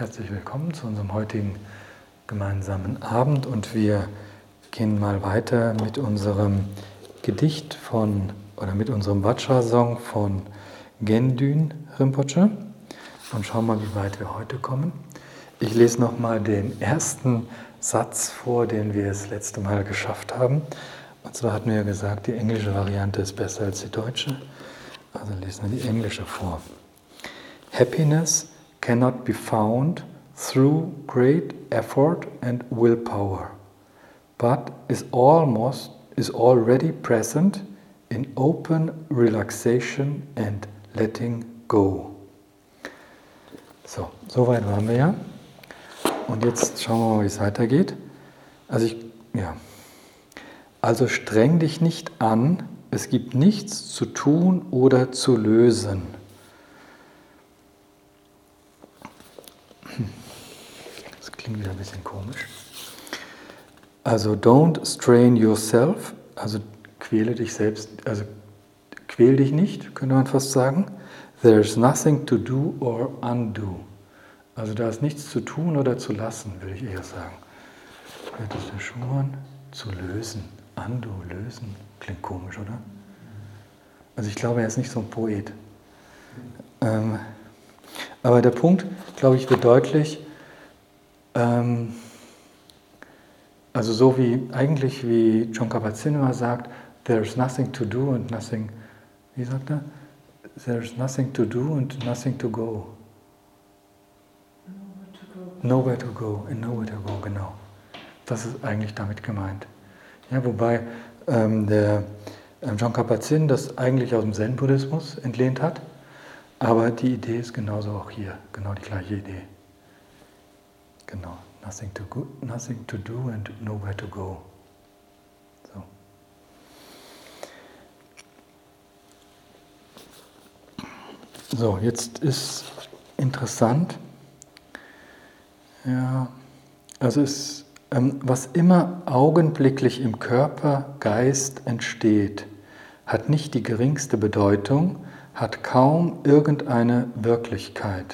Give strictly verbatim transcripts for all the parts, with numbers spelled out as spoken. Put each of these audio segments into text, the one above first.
Herzlich willkommen zu unserem heutigen gemeinsamen Abend und wir gehen mal weiter mit unserem Gedicht von, oder mit unserem Vajra-Song von Gendün Rinpoche und schauen mal, wie weit wir heute kommen. Ich lese nochmal den ersten Satz vor, den wir das letzte Mal geschafft haben. Und zwar hatten wir ja gesagt, die englische Variante ist besser als die deutsche. Also lesen wir die englische vor. Happiness cannot be found through great effort and willpower, but is almost is already present in open relaxation and letting go. So, soweit waren wir ja. Und jetzt schauen wir mal, wie es weitergeht. Also ich, ja. Also streng dich nicht an, es gibt nichts zu tun oder zu lösen. Das klingt wieder ein bisschen komisch. Also don't strain yourself, also quäle dich selbst, also quäl dich nicht, könnte man fast sagen. There's nothing to do or undo. Also da ist nichts zu tun oder zu lassen, würde ich eher sagen. Das ist der Schumann, zu lösen. Undo, lösen, klingt komisch, oder? Also ich glaube, er ist nicht so ein Poet. Ähm, aber der Punkt, glaube ich, wird deutlich, ähm, also so wie, eigentlich wie John Kabat-Zinn immer sagt, there's nothing to do and nothing, wie sagt er? There's nothing to do and nothing to go. Nowhere to go and nowhere to go, genau. Das ist eigentlich damit gemeint. Ja, wobei ähm, der ähm, John Kabat-Zinn das eigentlich aus dem Zen-Buddhismus entlehnt hat, aber die Idee ist genauso auch hier, genau die gleiche Idee. Genau, nothing to, go, nothing to do and nowhere to go. So, so jetzt ist interessant, ja, also es was immer augenblicklich im Körper, Geist entsteht, hat nicht die geringste Bedeutung, hat kaum irgendeine Wirklichkeit.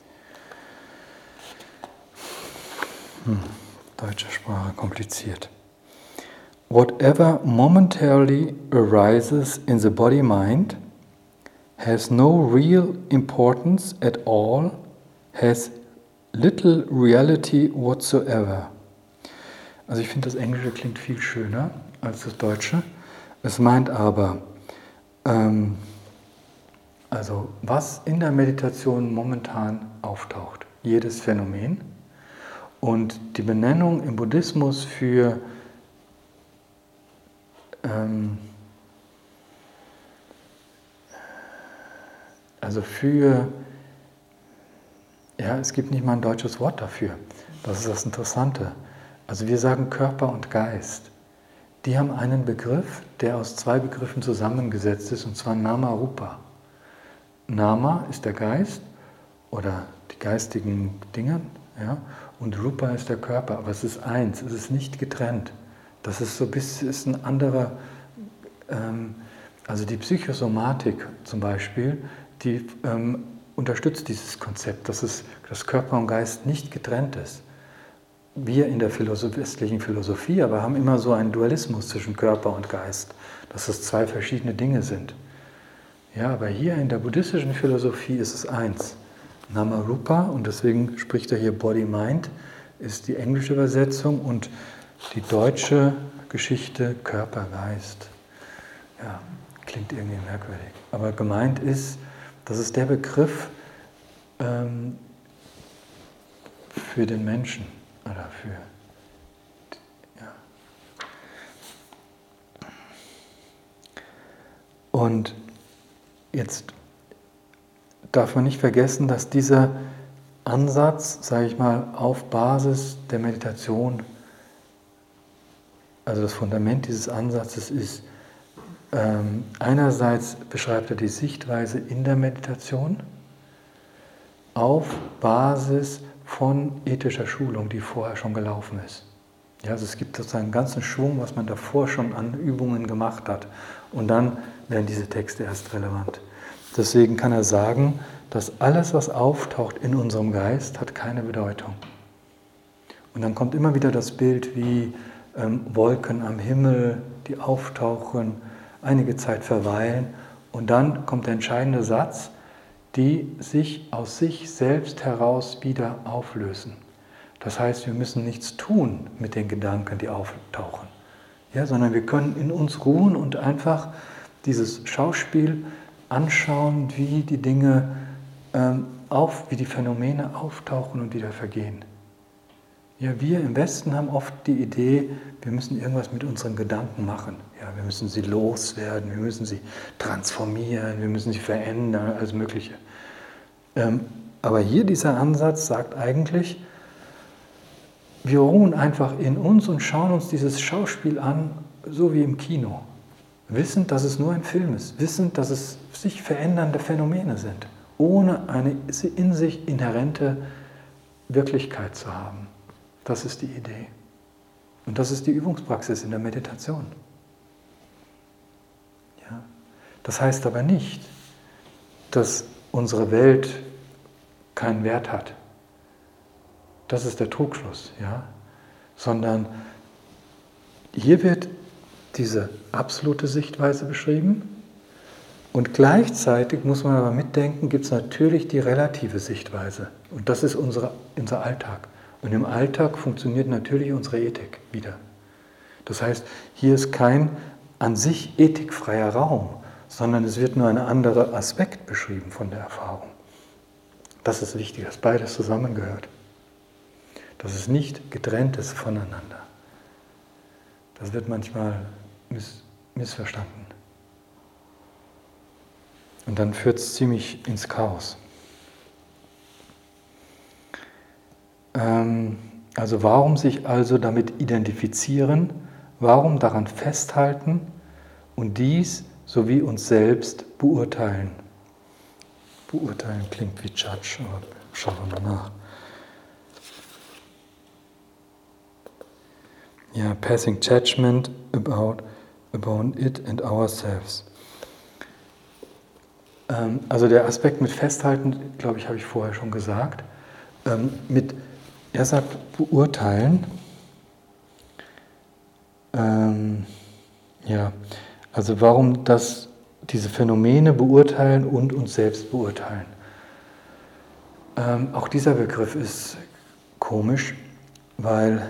Hm, deutsche Sprache kompliziert. Whatever momentarily arises in the body-mind has no real importance at all, has little reality whatsoever. Also ich finde, das Englische klingt viel schöner als das Deutsche. Es meint aber, ähm, also was in der Meditation momentan auftaucht, jedes Phänomen. Und die Benennung im Buddhismus für ähm, also für, ja, es gibt nicht mal ein deutsches Wort dafür. Das ist das Interessante. Also wir sagen Körper und Geist. Die haben einen Begriff, der aus zwei Begriffen zusammengesetzt ist, und zwar Nama Rupa. Nama ist der Geist oder die geistigen Dinge, ja, und Rupa ist der Körper, aber es ist eins, es ist nicht getrennt. Das ist so ein bisschen ist ein anderer, ähm, also die Psychosomatik zum Beispiel, die ähm, unterstützt dieses Konzept, dass es, dass Körper und Geist nicht getrennt ist. Wir in der Philosoph- westlichen Philosophie aber haben immer so einen Dualismus zwischen Körper und Geist, dass es zwei verschiedene Dinge sind. Ja, aber hier in der buddhistischen Philosophie ist es eins, Nama Rupa, und deswegen spricht er hier Body-Mind, ist die englische Übersetzung, und die deutsche Geschichte Körper-Geist. Ja, klingt irgendwie merkwürdig. Aber gemeint ist, das ist der Begriff ähm, für den Menschen. Oder für, ja. Und jetzt darf man nicht vergessen, dass dieser Ansatz, sage ich mal, auf Basis der Meditation, also das Fundament dieses Ansatzes ist, ähm, einerseits beschreibt er die Sichtweise in der Meditation auf Basis von ethischer Schulung, die vorher schon gelaufen ist. Ja, also es gibt sozusagen einen ganzen Schwung, was man davor schon an Übungen gemacht hat. Und dann werden diese Texte erst relevant. Deswegen kann er sagen, dass alles, was auftaucht in unserem Geist, hat keine Bedeutung. Und dann kommt immer wieder das Bild wie ähm, Wolken am Himmel, die auftauchen, einige Zeit verweilen und dann kommt der entscheidende Satz, die sich aus sich selbst heraus wieder auflösen. Das heißt, wir müssen nichts tun mit den Gedanken, die auftauchen, ja, sondern wir können in uns ruhen und einfach dieses Schauspiel anschauen, wie die Dinge ähm, auf, wie die Phänomene auftauchen und wieder vergehen. Ja, wir im Westen haben oft die Idee, wir müssen irgendwas mit unseren Gedanken machen. Ja, wir müssen sie loswerden, wir müssen sie transformieren, wir müssen sie verändern, alles Mögliche. Ähm, aber hier dieser Ansatz sagt eigentlich, wir ruhen einfach in uns und schauen uns dieses Schauspiel an, so wie im Kino. Wissend, dass es nur ein Film ist, wissend, dass es sich verändernde Phänomene sind, ohne eine in sich inhärente Wirklichkeit zu haben. Das ist die Idee. Und das ist die Übungspraxis in der Meditation. Ja? Das heißt aber nicht, dass unsere Welt keinen Wert hat. Das ist der Trugschluss, ja? Sondern hier wird diese absolute Sichtweise beschrieben und gleichzeitig muss man aber mitdenken, gibt es natürlich die relative Sichtweise. Und das ist unsere, unser Alltag. Und im Alltag funktioniert natürlich unsere Ethik wieder. Das heißt, hier ist kein an sich ethikfreier Raum, sondern es wird nur ein anderer Aspekt beschrieben von der Erfahrung. Das ist wichtig, dass beides zusammengehört. Dass es nicht getrennt ist voneinander. Das wird manchmal miss- missverstanden. Und dann führt es ziemlich ins Chaos. Ähm, also warum sich also damit identifizieren, warum daran festhalten und dies sowie uns selbst beurteilen? Beurteilen klingt wie Judge, aber schauen wir mal nach. Ja, passing judgment about, about it and ourselves. Ähm, also der Aspekt mit Festhalten, glaube ich, habe ich vorher schon gesagt. Ähm, mit, er sagt beurteilen. Ähm, ja, also warum das, diese Phänomene beurteilen und uns selbst beurteilen. Ähm, auch dieser Begriff ist komisch, weil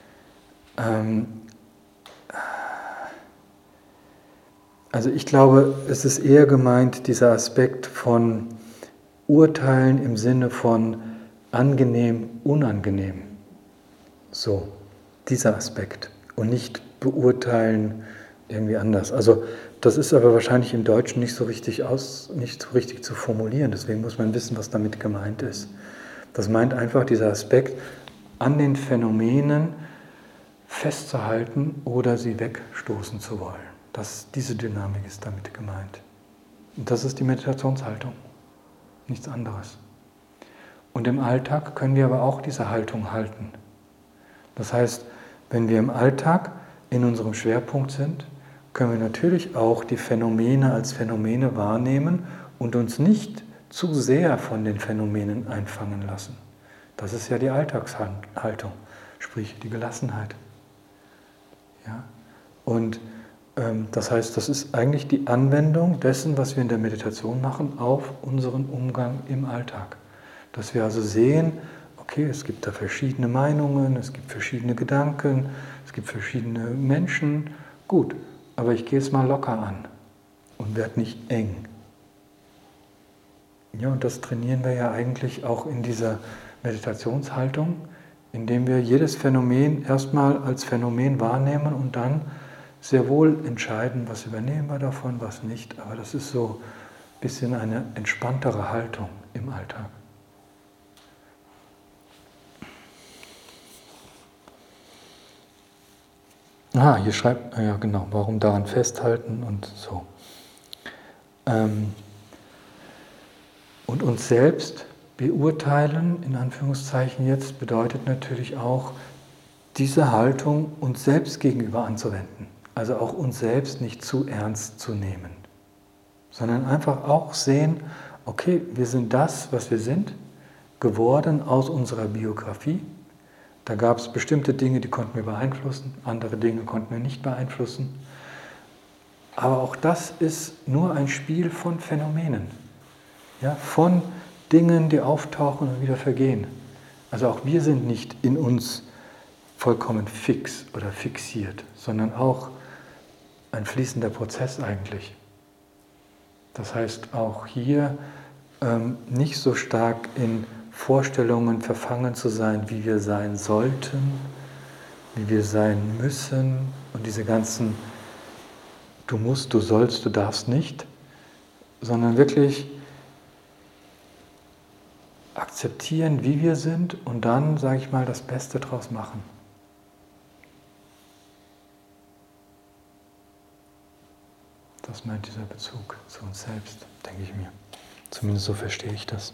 Also ich glaube, es ist eher gemeint, dieser Aspekt von Urteilen im Sinne von angenehm, unangenehm. So, dieser Aspekt. Und nicht beurteilen irgendwie anders. Also das ist aber wahrscheinlich im Deutschen nicht so richtig aus, nicht so richtig zu formulieren. Deswegen muss man wissen, was damit gemeint ist. Das meint einfach dieser Aspekt, an den Phänomenen festzuhalten oder sie wegstoßen zu wollen. Das, diese Dynamik ist damit gemeint. Und das ist die Meditationshaltung, nichts anderes. Und im Alltag können wir aber auch diese Haltung halten. Das heißt, wenn wir im Alltag in unserem Schwerpunkt sind, können wir natürlich auch die Phänomene als Phänomene wahrnehmen und uns nicht zu sehr von den Phänomenen einfangen lassen. Das ist ja die Alltagshaltung, sprich die Gelassenheit. Ja? Und ähm, das heißt, das ist eigentlich die Anwendung dessen, was wir in der Meditation machen, auf unseren Umgang im Alltag. Dass wir also sehen, okay, es gibt da verschiedene Meinungen, es gibt verschiedene Gedanken, es gibt verschiedene Menschen. Gut, aber ich gehe es mal locker an und werde nicht eng. Ja, und das trainieren wir ja eigentlich auch in dieser Meditationshaltung, indem wir jedes Phänomen erstmal als Phänomen wahrnehmen und dann sehr wohl entscheiden, was übernehmen wir davon, was nicht. Aber das ist so ein bisschen eine entspanntere Haltung im Alltag. Ah, hier schreibt, ja genau, warum daran festhalten und so. Ähm, und uns selbst beurteilen, in Anführungszeichen jetzt, bedeutet natürlich auch, diese Haltung uns selbst gegenüber anzuwenden. Also auch uns selbst nicht zu ernst zu nehmen, sondern einfach auch sehen, okay, wir sind das, was wir sind, geworden aus unserer Biografie. Da gab es bestimmte Dinge, die konnten wir beeinflussen, andere Dinge konnten wir nicht beeinflussen. Aber auch das ist nur ein Spiel von Phänomenen, ja, von Dingen, die auftauchen und wieder vergehen. Also auch wir sind nicht in uns vollkommen fix oder fixiert, sondern auch ein fließender Prozess eigentlich. Das heißt, auch hier ähm, nicht so stark in Vorstellungen verfangen zu sein, wie wir sein sollten, wie wir sein müssen und diese ganzen du musst, du sollst, du darfst nicht, sondern wirklich akzeptieren, wie wir sind und dann, sage ich mal, das Beste draus machen. Das meint dieser Bezug zu uns selbst, denke ich mir. Zumindest so verstehe ich das.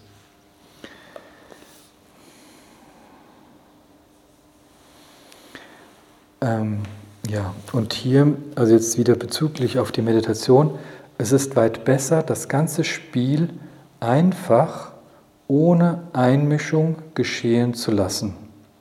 Ähm, ja, und hier, also jetzt wieder bezüglich auf die Meditation, es ist weit besser, das ganze Spiel einfach ohne Einmischung geschehen zu lassen.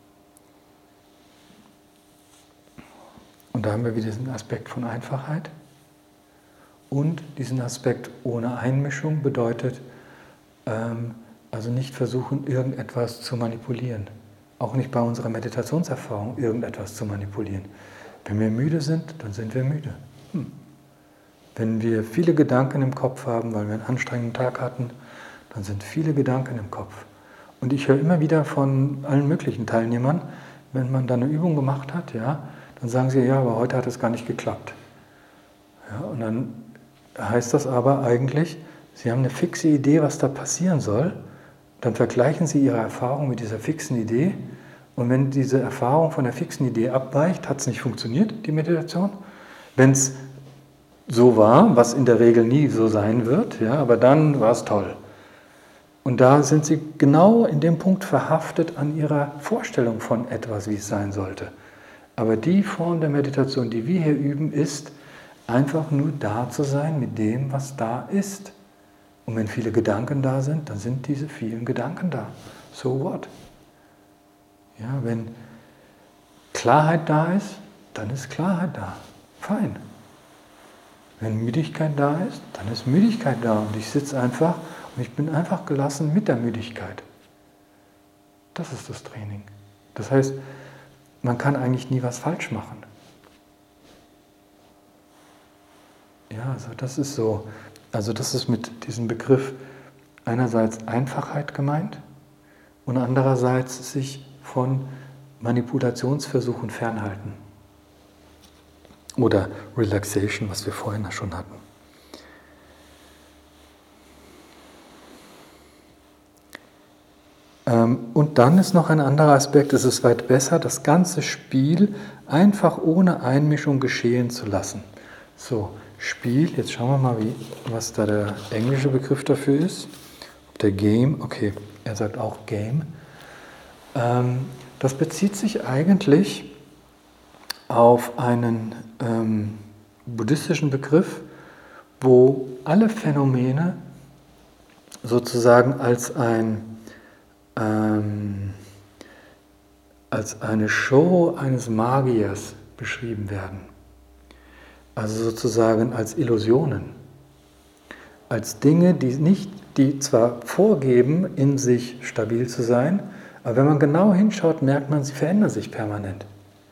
Und da haben wir wieder diesen Aspekt von Einfachheit. Und diesen Aspekt ohne Einmischung bedeutet, ähm, also nicht versuchen, irgendetwas zu manipulieren. Auch nicht bei unserer Meditationserfahrung irgendetwas zu manipulieren. Wenn wir müde sind, dann sind wir müde. Hm. Wenn wir viele Gedanken im Kopf haben, weil wir einen anstrengenden Tag hatten, dann sind viele Gedanken im Kopf. Und ich höre immer wieder von allen möglichen Teilnehmern, wenn man da eine Übung gemacht hat, ja, dann sagen sie, ja, aber heute hat es gar nicht geklappt. Ja, und dann heißt das aber eigentlich, sie haben eine fixe Idee, was da passieren soll, dann vergleichen sie ihre Erfahrung mit dieser fixen Idee und wenn diese Erfahrung von der fixen Idee abweicht, hat es nicht funktioniert, die Meditation. Wenn es so war, was in der Regel nie so sein wird, ja, aber dann war es toll. Und da sind sie genau in dem Punkt verhaftet an ihrer Vorstellung von etwas, wie es sein sollte. Aber die Form der Meditation, die wir hier üben, ist, einfach nur da zu sein mit dem, was da ist. Und wenn viele Gedanken da sind, dann sind diese vielen Gedanken da. So what? Ja, wenn Klarheit da ist, dann ist Klarheit da. Fein. Wenn Müdigkeit da ist, dann ist Müdigkeit da. Und ich sitze einfach und ich bin einfach gelassen mit der Müdigkeit. Das ist das Training. Das heißt, man kann eigentlich nie was falsch machen. Ja, also das ist so, also das ist mit diesem Begriff einerseits Einfachheit gemeint und andererseits sich von Manipulationsversuchen fernhalten. Oder Relaxation, was wir vorhin schon hatten. Und dann ist noch ein anderer Aspekt, es ist weit besser, das ganze Spiel einfach ohne Einmischung geschehen zu lassen. So, Spiel, jetzt schauen wir mal, wie, was da der englische Begriff dafür ist. Der Game, okay, er sagt auch Game. Ähm, das bezieht sich eigentlich auf einen ähm, buddhistischen Begriff, wo alle Phänomene sozusagen als ein ähm, als eine Show eines Magiers beschrieben werden. Also sozusagen als Illusionen, als Dinge, die nicht, die zwar vorgeben, in sich stabil zu sein, aber wenn man genau hinschaut, merkt man, sie verändern sich permanent.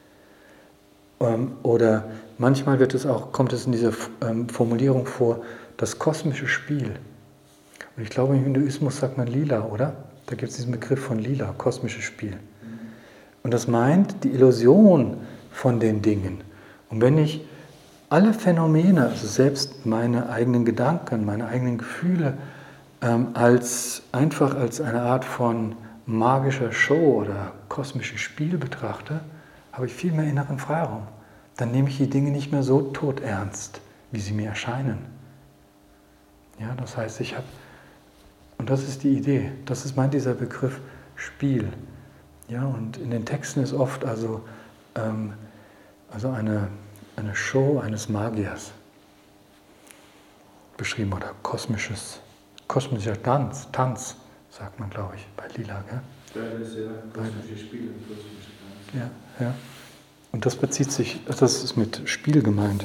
Oder manchmal wird es auch, kommt es in dieser Formulierung vor, das kosmische Spiel. Und ich glaube, im Hinduismus sagt man Lila, oder? Da gibt es diesen Begriff von Lila, kosmisches Spiel. Und das meint die Illusion von den Dingen. Und wenn ich alle Phänomene, also selbst meine eigenen Gedanken, meine eigenen Gefühle, ähm, als einfach als eine Art von magischer Show oder kosmisches Spiel betrachte, habe ich viel mehr inneren Freiraum. Dann nehme ich die Dinge nicht mehr so todernst, wie sie mir erscheinen. Ja, das heißt, ich habe, und das ist die Idee, das ist meint dieser Begriff Spiel. Ja, und in den Texten ist oft also, ähm, also eine, eine Show eines Magiers beschrieben oder kosmisches, kosmischer Tanz, Tanz, sagt man, glaube ich, bei Lila, gell? Beides, ja, kosmische Spiele und kosmische Tanz. Ja, ja. Und das bezieht sich, das ist mit Spiel gemeint.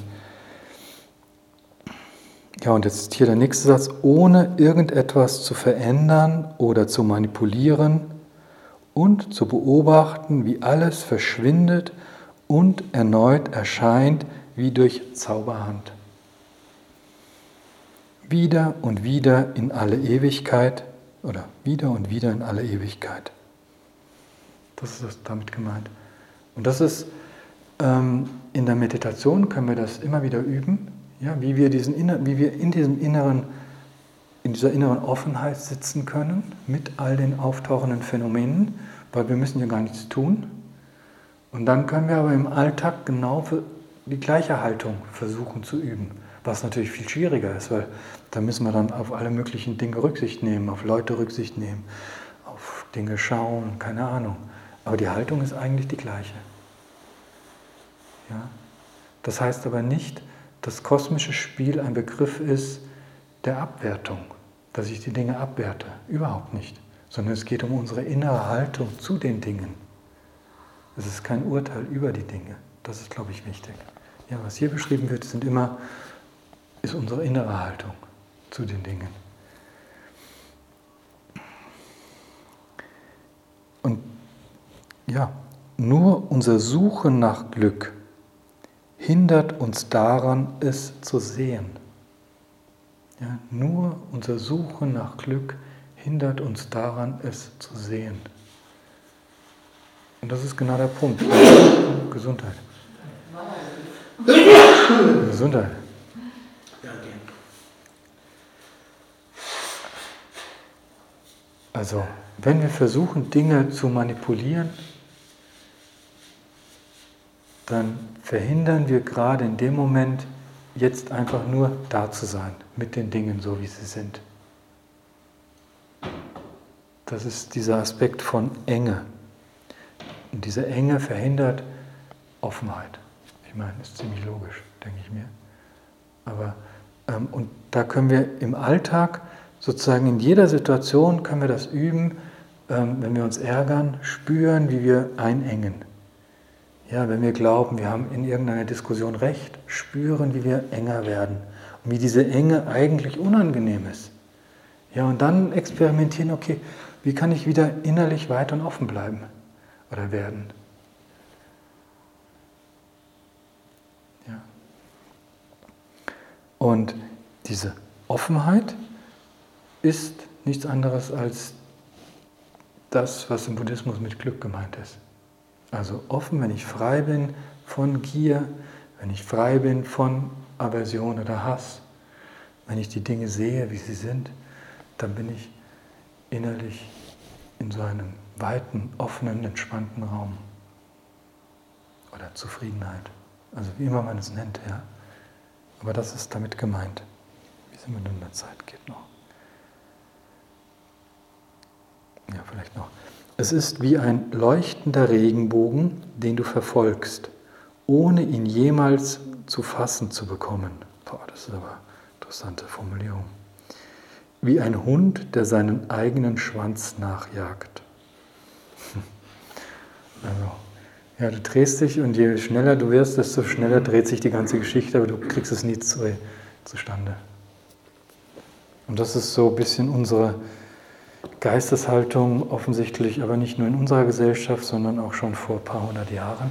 Ja, und jetzt hier der nächste Satz. Ohne irgendetwas zu verändern oder zu manipulieren und zu beobachten, wie alles verschwindet und erneut erscheint wie durch Zauberhand. Wieder und wieder in alle Ewigkeit oder wieder und wieder in alle Ewigkeit. Das ist das damit gemeint. Und das ist, ähm, in der Meditation können wir das immer wieder üben, ja, wie wir diesen inner, wie wir in diesem inneren, in dieser inneren Offenheit sitzen können mit all den auftauchenden Phänomenen, weil wir müssen ja gar nichts tun. Und dann können wir aber im Alltag genau für die gleiche Haltung versuchen zu üben, was natürlich viel schwieriger ist, weil da müssen wir dann auf alle möglichen Dinge Rücksicht nehmen, auf Leute Rücksicht nehmen, auf Dinge schauen, keine Ahnung. Aber die Haltung ist eigentlich die gleiche. Ja? Das heißt aber nicht, dass kosmisches Spiel ein Begriff ist der Abwertung, dass ich die Dinge abwerte. Überhaupt nicht. Sondern es geht um unsere innere Haltung zu den Dingen. Es ist kein Urteil über die Dinge. Das ist, glaube ich, wichtig. Ja, was hier beschrieben wird, sind immer, ist unsere innere Haltung zu den Dingen. Und ja, nur unser Suchen nach Glück hindert uns daran, es zu sehen. Ja, nur unser Suchen nach Glück hindert uns daran, es zu sehen. Und das ist genau der Punkt. Gesundheit. Gesundheit. Also, wenn wir versuchen, Dinge zu manipulieren, dann verhindern wir gerade in dem Moment, jetzt einfach nur da zu sein, mit den Dingen so, wie sie sind. Das ist dieser Aspekt von Enge. Und diese Enge verhindert Offenheit. Ich meine, das ist ziemlich logisch, denke ich mir. Aber, ähm, und da können wir im Alltag, sozusagen in jeder Situation, können wir das üben, ähm, wenn wir uns ärgern, spüren, wie wir einengen. Ja, wenn wir glauben, wir haben in irgendeiner Diskussion recht, spüren, wie wir enger werden und wie diese Enge eigentlich unangenehm ist. Ja, und dann experimentieren, okay, wie kann ich wieder innerlich weit und offen bleiben oder werden? Ja. Und diese Offenheit ist nichts anderes als das, was im Buddhismus mit Glück gemeint ist. Also offen, wenn ich frei bin von Gier, wenn ich frei bin von Aversion oder Hass, wenn ich die Dinge sehe, wie sie sind, dann bin ich innerlich in so einem weiten, offenen, entspannten Raum. Oder Zufriedenheit. Also wie immer man es nennt, ja. Aber das ist damit gemeint. Wie sind wir denn in der Zeit? Geht noch. Ja, vielleicht noch. Es ist wie ein leuchtender Regenbogen, den du verfolgst, ohne ihn jemals zu fassen zu bekommen. Boah, das ist aber eine interessante Formulierung. Wie ein Hund, der seinen eigenen Schwanz nachjagt. Also, ja, du drehst dich und je schneller du wirst, desto schneller dreht sich die ganze Geschichte, aber du kriegst es nie zu, zustande. Und das ist so ein bisschen unsere Geisteshaltung, offensichtlich, aber nicht nur in unserer Gesellschaft, sondern auch schon vor ein paar hundert Jahren,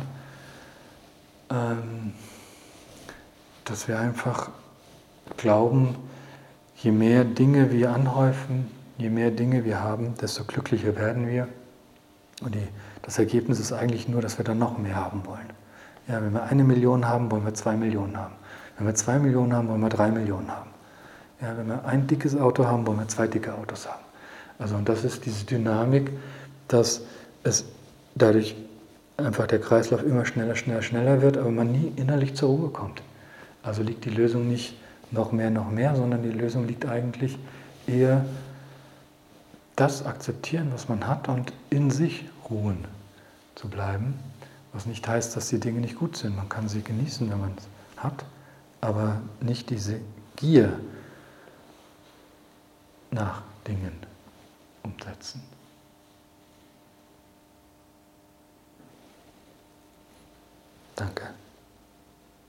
ähm, dass wir einfach glauben, je mehr Dinge wir anhäufen, je mehr Dinge wir haben, desto glücklicher werden wir. Und die, das Ergebnis ist eigentlich nur, dass wir dann noch mehr haben wollen. Ja, wenn wir eine Million haben, wollen wir zwei Millionen haben. Wenn wir zwei Millionen haben, wollen wir drei Millionen haben. Ja, wenn wir ein dickes Auto haben, wollen wir zwei dicke Autos haben. Also und das ist diese Dynamik, dass es dadurch einfach der Kreislauf immer schneller, schneller, schneller wird, aber man nie innerlich zur Ruhe kommt. Also liegt die Lösung nicht noch mehr, noch mehr, sondern die Lösung liegt eigentlich eher das akzeptieren, was man hat und in sich ruhen zu bleiben, was nicht heißt, dass die Dinge nicht gut sind. Man kann sie genießen, wenn man es hat, aber nicht diese Gier nach Dingen umsetzen. Danke.